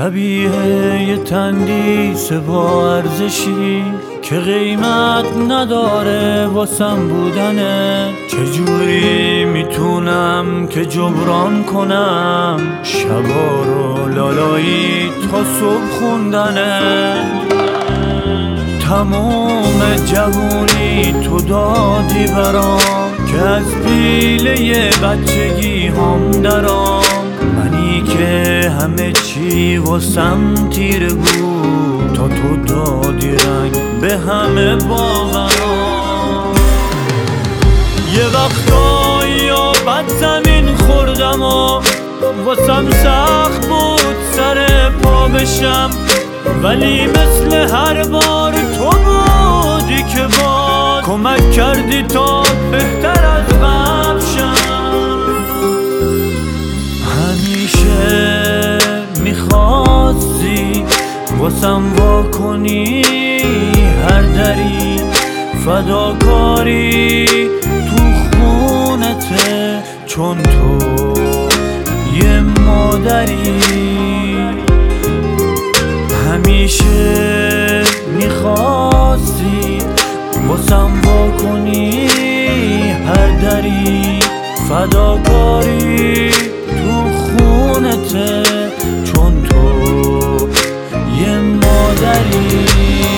شبیه یه تندیس با ارزشی که قیمت نداره واسم بودنه. چجوری میتونم که جبران کنم شبا رو لالایی تا صبح خوندنه. تمام جوونی تو دادی برام که از پیله بچگی هم درام. منی که همه چی واسم تیره بود تا تو دادی رنگ به همه باورام. یه وقتایی بد زمین خوردم و واسم سخت بود سر پا بشم، ولی مثل هر بار تو بودی که باز کمک کردی تا بهتر از قبل شم. همیشه میخواستی واسم وا کنی هر دری، فداکاری تو خونته چون تو یه مادری. همیشه میخواستی واسم وا کنی هر دری، فداکاری تو خونته چون تو یه مادری.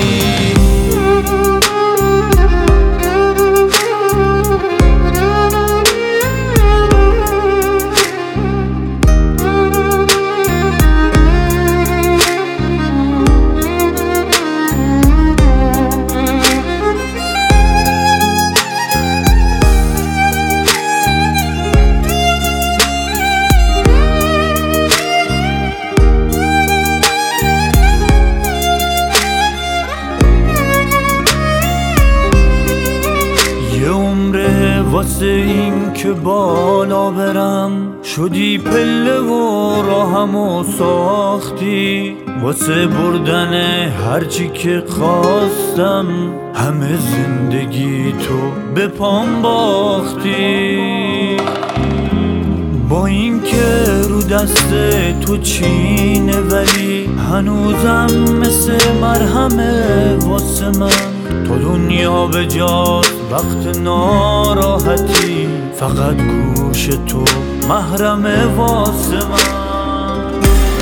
واسه این که بالا برم شدی پله و راهمو ساختی، واسه بردن هرچی که خواستم همه زندگی تو به پام باختی. با این که رو دست تو چینه ولی هنوزم مثل مرهمه واسه من. تو دنیا به جاست وقت ناراحتی، فقط گوش تو محرمه واسه من.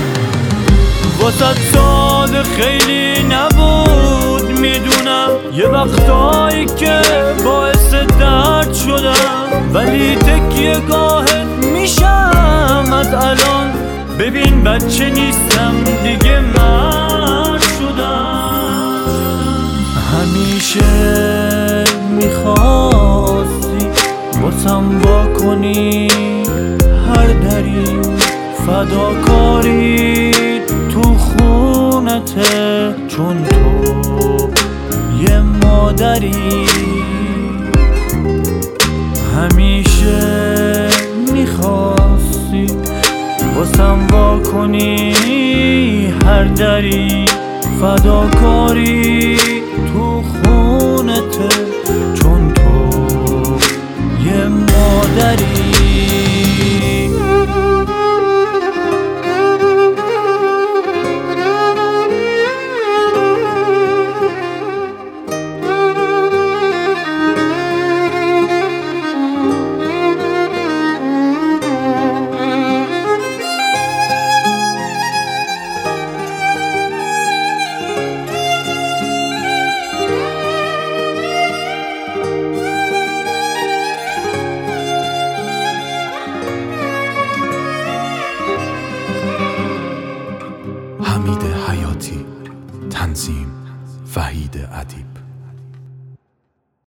واسه ساده خیلی نبود میدونم، یه وقتایی که باعث درد شدم، ولی تکیه گاهت میشم از الان. ببین بچه نیستم دیگه مرد شدم. همیشه میخواستی واسم وا کنی هر دری، فداکاری تو خونته چون تو یه مادری. همیشه میخواستی واسم وا کنی هر دری، فداکاری